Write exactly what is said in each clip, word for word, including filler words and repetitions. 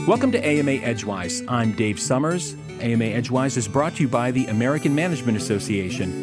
Welcome to A M A Edgewise. I'm Dave Summers. A M A Edgewise is brought to you by the American Management Association.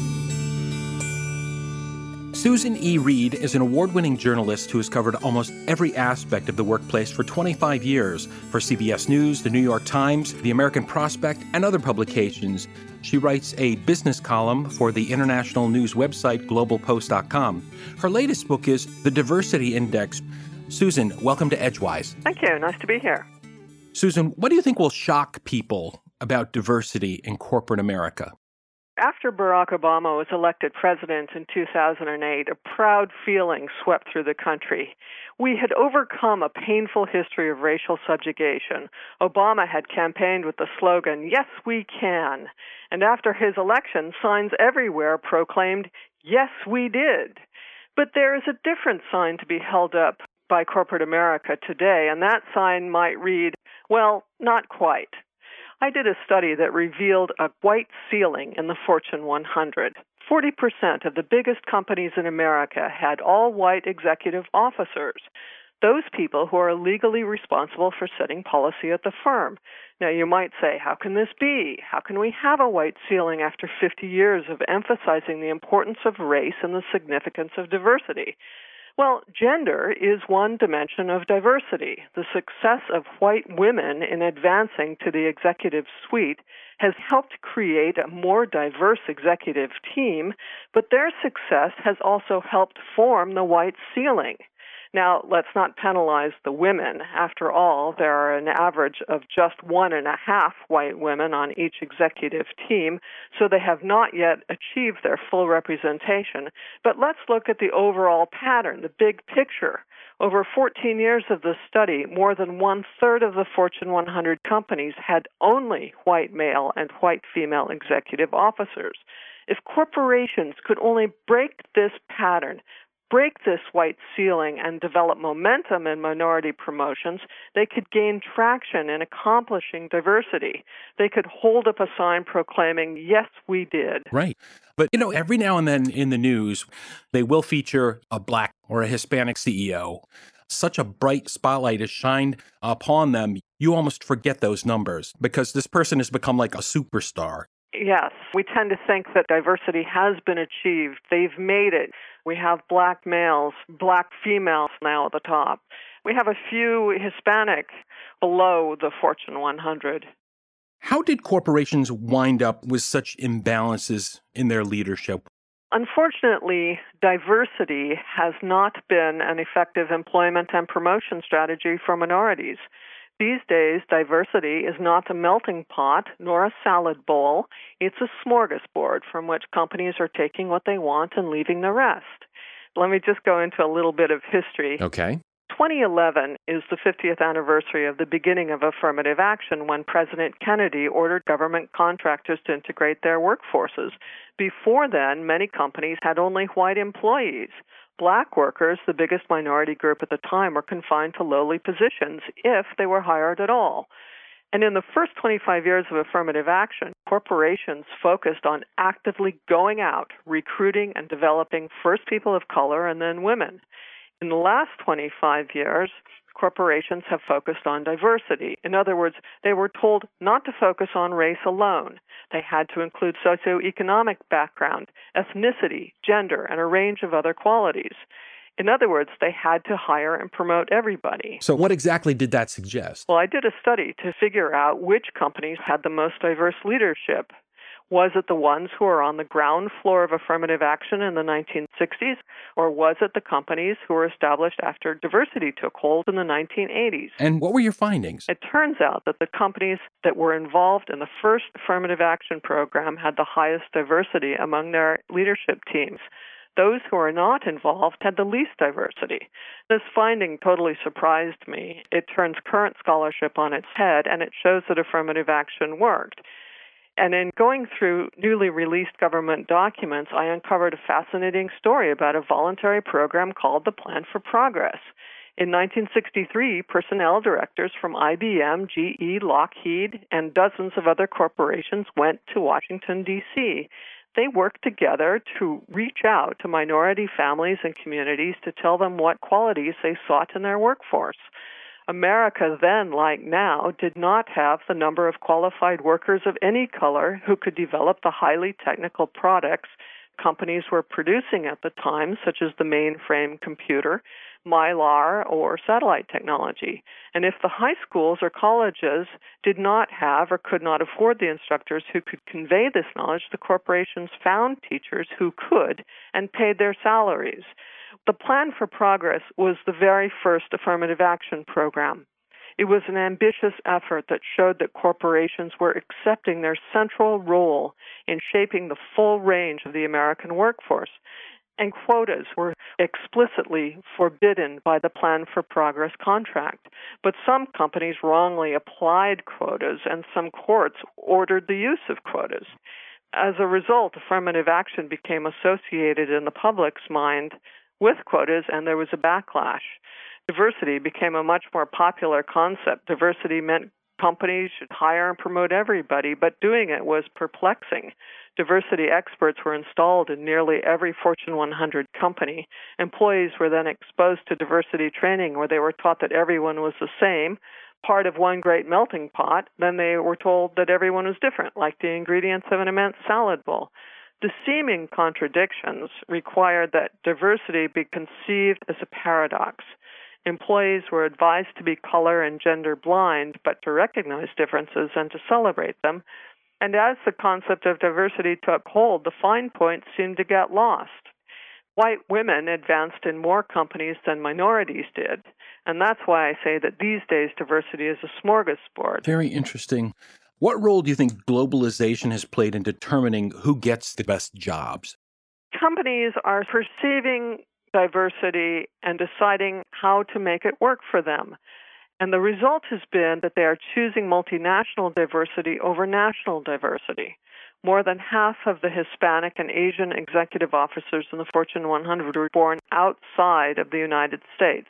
Susan E. Reed is an award-winning journalist who has covered almost every aspect of the workplace for twenty-five years for C B S News, The New York Times, The American Prospect, and other publications. She writes a business column for the international news website global post dot com. Her latest book is The Diversity Index. Susan, welcome to Edgewise. Thank you. Nice to be here. Susan, what do you think will shock people about diversity in corporate America? After Barack Obama was elected president in two thousand eight, a proud feeling swept through the country. We had overcome a painful history of racial subjugation. Obama had campaigned with the slogan, "Yes, we can." And after his election, signs everywhere proclaimed, "Yes, we did." But there is a different sign to be held up by corporate America today, and that sign might read, well, not quite. I did a study that revealed a white ceiling in the Fortune one hundred. forty percent of the biggest companies in America had all-white executive officers, those people who are legally responsible for setting policy at the firm. Now, you might say, how can this be? How can we have a white ceiling after fifty years of emphasizing the importance of race and the significance of diversity? Well, gender is one dimension of diversity. The success of white women in advancing to the executive suite has helped create a more diverse executive team, but their success has also helped form the white ceiling. Now, let's not penalize the women. After all, there are an average of just one and a half white women on each executive team, so they have not yet achieved their full representation. But let's look at the overall pattern, the big picture. Over fourteen years of the study, more than one-third of the Fortune one hundred companies had only white male and white female executive officers. If corporations could only break this pattern, break this white ceiling and develop momentum in minority promotions, they could gain traction in accomplishing diversity. They could hold up a sign proclaiming, yes, we did. Right. But, you know, every now and then in the news, they will feature a Black or a Hispanic C E O. Such a bright spotlight is shined upon them, you almost forget those numbers because this person has become like a superstar. Yes, we tend to think that diversity has been achieved. They've made it. We have Black males, Black females now at the top. We have a few Hispanic below the Fortune one hundred. How did corporations wind up with such imbalances in their leadership? Unfortunately, diversity has not been an effective employment and promotion strategy for minorities. These days, diversity is not a melting pot nor a salad bowl. It's a smorgasbord from which companies are taking what they want and leaving the rest. Let me just go into a little bit of history. Okay. twenty eleven is the fiftieth anniversary of the beginning of affirmative action when President Kennedy ordered government contractors to integrate their workforces. Before then, many companies had only white employees. Black workers, the biggest minority group at the time, were confined to lowly positions if they were hired at all. And in the first twenty-five years of affirmative action, corporations focused on actively going out, recruiting and developing first people of color and then women. In the last twenty-five years, corporations have focused on diversity. In other words, they were told not to focus on race alone. They had to include socioeconomic background, ethnicity, gender, and a range of other qualities. In other words, they had to hire and promote everybody. So what exactly did that suggest? Well, I did a study to figure out which companies had the most diverse leadership. Was it the ones who were on the ground floor of affirmative action in the nineteen sixties, or was it the companies who were established after diversity took hold in the nineteen eighties? And what were your findings? It turns out that the companies that were involved in the first affirmative action program had the highest diversity among their leadership teams. Those who are not involved had the least diversity. This finding totally surprised me. It turns current scholarship on its head, and it shows that affirmative action worked. And in going through newly released government documents, I uncovered a fascinating story about a voluntary program called the Plan for Progress. In nineteen sixty-three, personnel directors from I B M, G E, Lockheed, and dozens of other corporations went to Washington, D C They worked together to reach out to minority families and communities to tell them what qualities they sought in their workforce. America then, like now, did not have the number of qualified workers of any color who could develop the highly technical products companies were producing at the time, such as the mainframe computer, Mylar, or satellite technology. And if the high schools or colleges did not have or could not afford the instructors who could convey this knowledge, the corporations found teachers who could and paid their salaries. The Plan for Progress was the very first affirmative action program. It was an ambitious effort that showed that corporations were accepting their central role in shaping the full range of the American workforce. And quotas were explicitly forbidden by the Plan for Progress contract. But some companies wrongly applied quotas, and some courts ordered the use of quotas. As a result, affirmative action became associated in the public's mind with quotas, and there was a backlash. Diversity became a much more popular concept. Diversity meant companies should hire and promote everybody, but doing it was perplexing. Diversity experts were installed in nearly every Fortune one hundred company. Employees were then exposed to diversity training where they were taught that everyone was the same, part of one great melting pot. Then they were told that everyone was different, like the ingredients of an immense salad bowl. The seeming contradictions required that diversity be conceived as a paradox. Employees were advised to be color and gender blind, but to recognize differences and to celebrate them. And as the concept of diversity took hold, the fine points seemed to get lost. White women advanced in more companies than minorities did, and that's why I say that these days diversity is a smorgasbord. Very interesting. What role do you think globalization has played in determining who gets the best jobs? Companies are perceiving diversity and deciding how to make it work for them. And the result has been that they are choosing multinational diversity over national diversity. More than half of the Hispanic and Asian executive officers in the Fortune one hundred were born outside of the United States.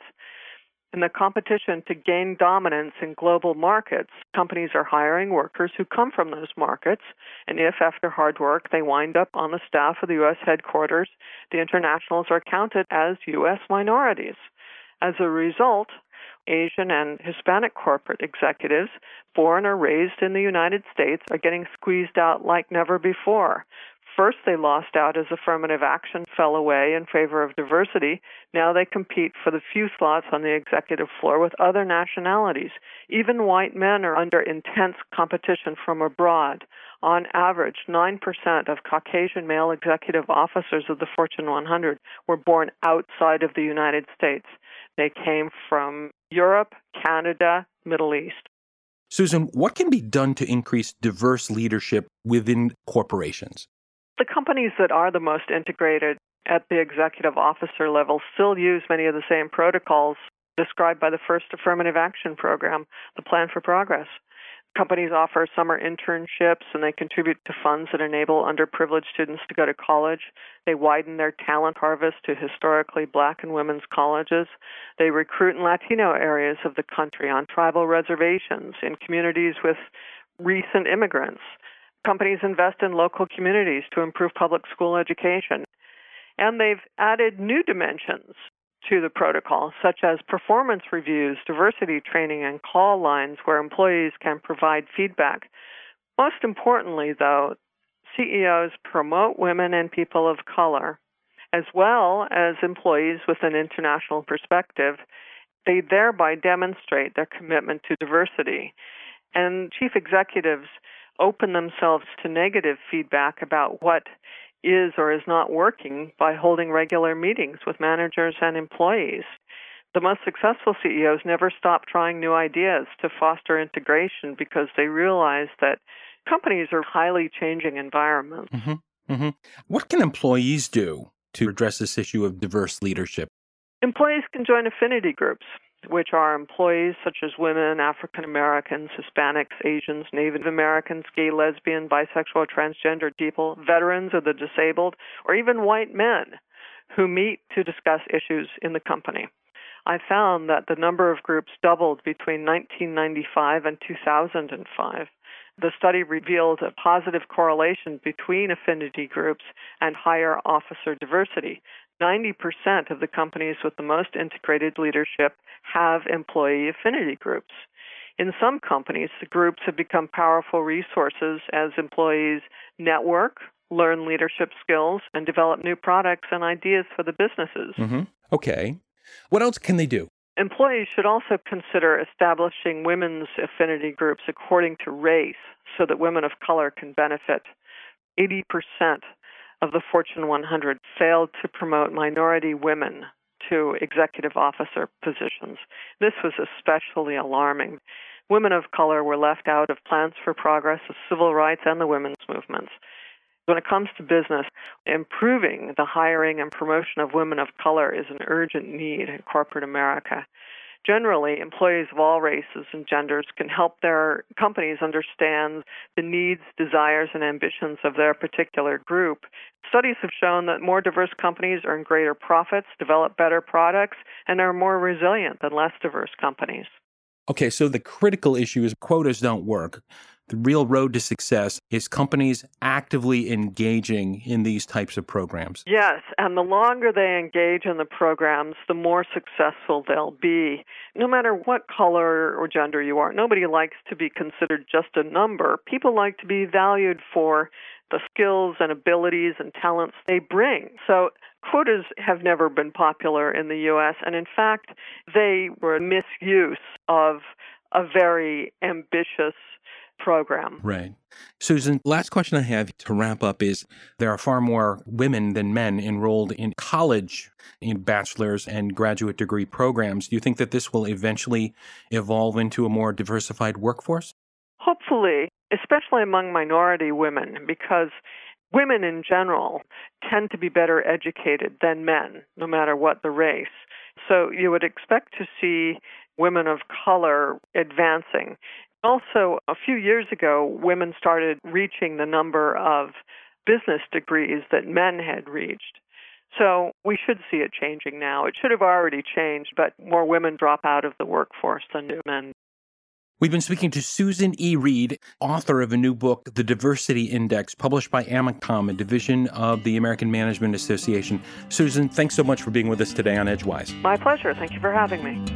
In the competition to gain dominance in global markets, companies are hiring workers who come from those markets, and if, after hard work, they wind up on the staff of the U S headquarters, the internationals are counted as U S minorities. As a result, Asian and Hispanic corporate executives, born or raised in the United States, are getting squeezed out like never before. First, they lost out as affirmative action fell away in favor of diversity. Now they compete for the few slots on the executive floor with other nationalities. Even white men are under intense competition from abroad. On average, nine percent of Caucasian male executive officers of the Fortune one hundred were born outside of the United States. They came from Europe, Canada, Middle East. Susan, what can be done to increase diverse leadership within corporations? The companies that are the most integrated at the executive officer level still use many of the same protocols described by the first affirmative action program, the Plan for Progress. Companies offer summer internships, and they contribute to funds that enable underprivileged students to go to college. They widen their talent harvest to historically black and women's colleges. They recruit in Latino areas of the country, on tribal reservations, in communities with recent immigrants. Companies invest in local communities to improve public school education. And they've added new dimensions to the protocol, such as performance reviews, diversity training, and call lines where employees can provide feedback. Most importantly, though, C E Os promote women and people of color, as well as employees with an international perspective. They thereby demonstrate their commitment to diversity. And chief executives open themselves to negative feedback about what is or is not working by holding regular meetings with managers and employees. The most successful C E Os never stop trying new ideas to foster integration because they realize that companies are highly changing environments. Mm-hmm. Mm-hmm. What can employees do to address this issue of diverse leadership? Employees can join affinity groups, which are employees such as women, African Americans, Hispanics, Asians, Native Americans, gay, lesbian, bisexual, transgender people, veterans or the disabled, or even white men who meet to discuss issues in the company. I found that the number of groups doubled between nineteen ninety-five and two thousand five. The study revealed a positive correlation between affinity groups and higher officer diversity. ninety percent of the companies with the most integrated leadership have employee affinity groups. In some companies, the groups have become powerful resources as employees network, learn leadership skills, and develop new products and ideas for the businesses. Mm-hmm. Okay. What else can they do? Employees should also consider establishing women's affinity groups according to race so that women of color can benefit. eighty percent of the Fortune one hundred failed to promote minority women to executive officer positions. This was especially alarming. Women of color were left out of plans for progress of civil rights and the women's movements. When it comes to business, improving the hiring and promotion of women of color is an urgent need in corporate America. Generally, employees of all races and genders can help their companies understand the needs, desires, and ambitions of their particular group. Studies have shown that more diverse companies earn greater profits, develop better products, and are more resilient than less diverse companies. Okay, so the critical issue is quotas don't work. The real road to success is companies actively engaging in these types of programs. Yes, and the longer they engage in the programs, the more successful they'll be. No matter what color or gender you are, nobody likes to be considered just a number. People like to be valued for the skills and abilities and talents they bring. So quotas have never been popular in the U S, and in fact, they were a misuse of a very ambitious program. Right. Susan, last question I have to wrap up is there are far more women than men enrolled in college in bachelor's and graduate degree programs. Do you think that this will eventually evolve into a more diversified workforce? Hopefully, especially among minority women, because women in general tend to be better educated than men, no matter what the race. So you would expect to see women of color advancing. Also, a few years ago, women started reaching the number of business degrees that men had reached. So we should see it changing now. It should have already changed, but more women drop out of the workforce than do men. We've been speaking to Susan E. Reed, author of a new book, The Diversity Index, published by AMACOM, a division of the American Management Association. Susan, thanks so much for being with us today on Edgewise. My pleasure. Thank you for having me.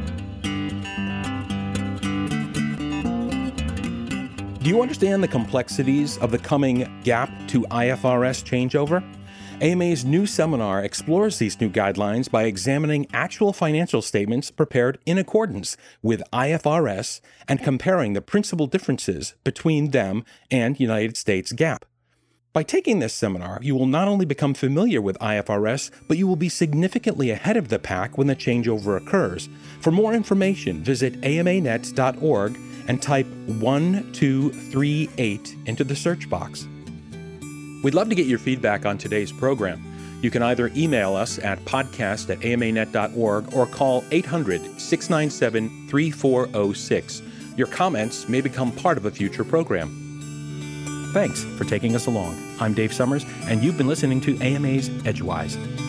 Do you understand the complexities of the coming GAAP to I F R S changeover? A M A's new seminar explores these new guidelines by examining actual financial statements prepared in accordance with I F R S and comparing the principal differences between them and United States GAAP. By taking this seminar, you will not only become familiar with I F R S, but you will be significantly ahead of the pack when the changeover occurs. For more information, visit A M A net dot org and type one two three eight into the search box. We'd love to get your feedback on today's program. You can either email us at podcast at A M A net dot org or call eight hundred, six nine seven, three four zero six. Your comments may become part of a future program. Thanks for taking us along. I'm Dave Summers, and you've been listening to A M A's Edgewise.